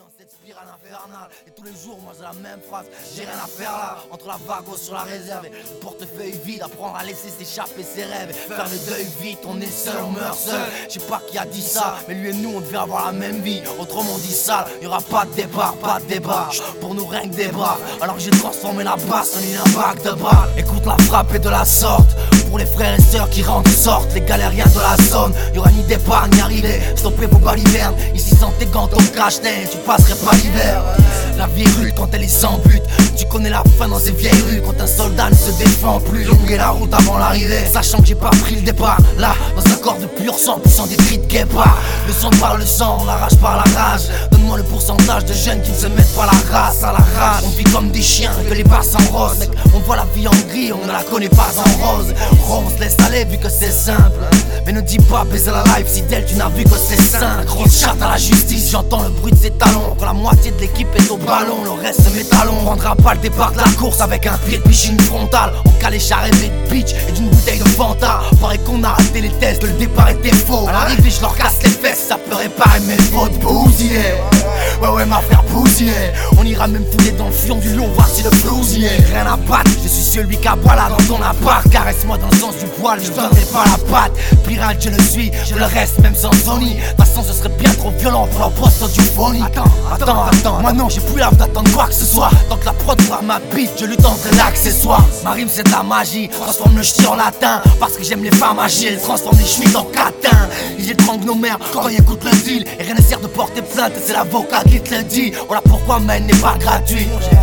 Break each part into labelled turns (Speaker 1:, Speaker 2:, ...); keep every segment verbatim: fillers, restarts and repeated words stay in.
Speaker 1: dans cette spirale infernale. Et tous les jours moi j'ai la même phrase, j'ai rien à faire là. Entre la vague sur la réserve et le portefeuille vide, apprendre à laisser s'échapper ses rêves et faire le deuil vite. On est seul, on meurt seul. Je sais pas qui a dit ça, mais lui et nous on devait avoir la même vie. Autrement dit sale, y'aura pas de départ, pas de débat. Pour nous rien que des bras. Alors que j'ai transformé la basse en une vague de balles. Écoute la frappe et de la sorte. Pour les frères et sœurs qui rentrent sortent, les galériens de la zone. Y'aura ni départ ni arrivée, stopper vos balivernes. Ici sans tes gants, ton cache-nez, tu passerais pas l'hiver. La vie est rude quand elle est sans but. Tu connais la fin dans ces vieilles rues. Quand un soldat ne se défend plus, longuer la route avant l'arrivée. Sachant que j'ai pas pris le départ, là, dans un corps de pur sang, poussant des cris de guépard. Le sang par le sang, la rage par la rage. Donne-moi le pourcentage de jeunes qui ne se mettent pas la race à la rage. On vit comme des chiens, que les passes en rose. Mec, on voit la vie en gris, on ne la connaît pas en rose. On se laisse aller vu que c'est simple. Mais ne dis pas baiser la life si d'elle tu n'as vu que c'est simple. Grosse chatte à la justice, j'entends le bruit de ses talons. Quand la moitié de l'équipe est au ballon, le reste c'est mes talons. On prendra pas le départ de la course avec un pied de piscine frontale. On calèche à rêver de bitch et d'une bouteille de Fanta. Paraît qu'on a raté les tests, que le départ était faux. À l'arrivée je leur casse les fesses, ça peut réparer mes fautes. Bousillé, ouais ouais ma frère bousillé. On ira même fouiller dans le fion du lion, voir si le flousier. Rien à battre, je suis celui qui aboie là dans ton appart. Caresse-moi dans le sens du poil, je donnerai pas la patte. Pirate je le suis, je le reste même sans Sony. De toute façon ce serait bien trop violent pour leur poste du phony. Attends, attends, attends, moi non j'ai plus l'âme d'attendre quoi que ce soit. Tant que la prod voir ma bite, je lui tendrai l'accessoire. Ma rime c'est de la magie, transforme le ch'ti en latin. Parce que j'aime les femmes agiles, transforme les ch'tis en catin. Ils étranglent nos mères quand ils écoutent le deal. Et rien ne sert de porter plainte, c'est l'avocat qui te le dit. Voilà pourquoi ma haine n'est pas gratuite.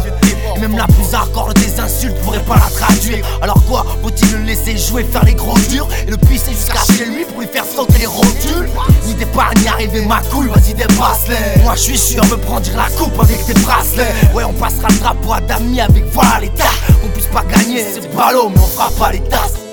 Speaker 1: Et même la plus hardcore des insultes pourrait pas la traduire. Alors quoi, faut-il le laisser jouer, faire les gros durs et le pisser jusqu'à chez lui pour lui faire sauter les rotules? Ni départ ni arriver ma couille, vas-y dépasse-les. Moi je suis sûr me prendre la coupe avec tes bracelets. Ouais on passera le drapeau à Dami avec voilà les tas. On puisse pas gagner, c'est ballot mais on fera pas les tasses.